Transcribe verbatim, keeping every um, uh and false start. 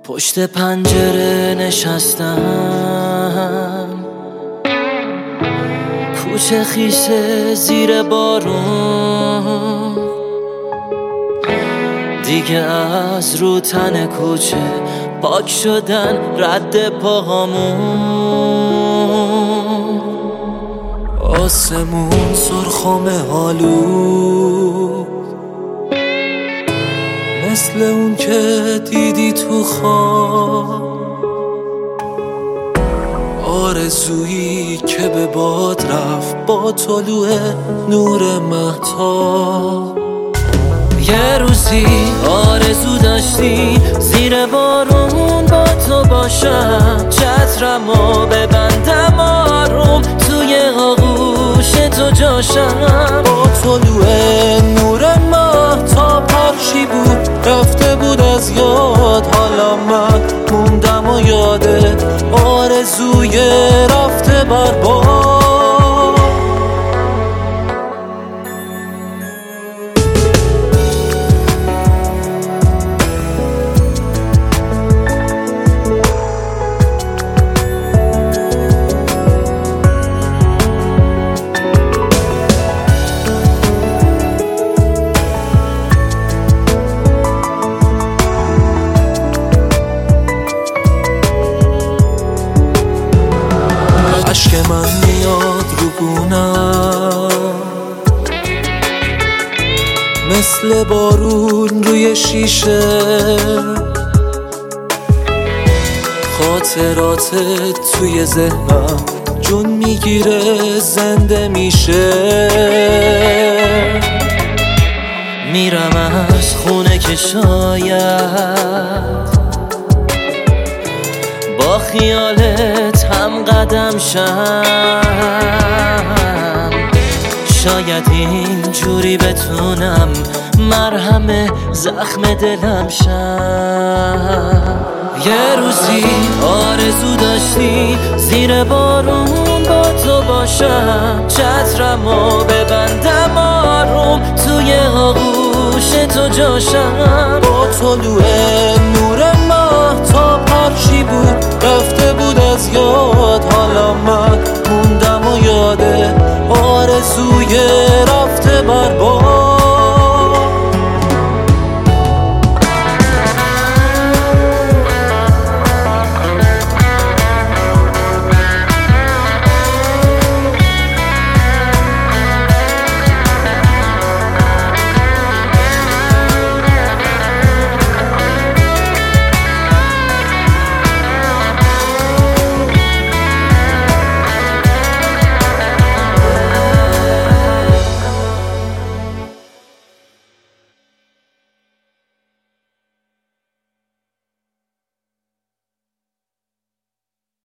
پشت پنجره نشستم، کوچه خیسه زیر بارون، دیگه از رو تن کوچه پاک شدن رد پاهامون. آسمون سرخم آلو، مثل اون که دیدی تو خواب، آرزویی که به باد رفت با طلوع نور مهتاب. یه روزی آرزو داشتی زیر بارون با تو باشم، چترمو ببندم آروم توی آغوش تو جاشم. با طلوع نور مهتاب هرچی بود رفته بود از یاد، حالا من موندم و یادت آرزوی رفته بر باد. عشق من میاد رو گونم، مثل بارون روی شیشه، خاطراتت توی ذهنم جون میگیره زنده میشه. میرم از خونه که شاید با خیالت هم قدم شم، شاید اینجوری بتونم مرهم زخم دلم شم. یه روزی آرزو داشتی زیر بارون با تو باشم، چترمو ببندم آروم توی آغوش تو جاشم. با طلوع نور مهتاب هرچی بود رفته بود از یاد، حالا من موندم و یادت آرزوی رفته بر باد.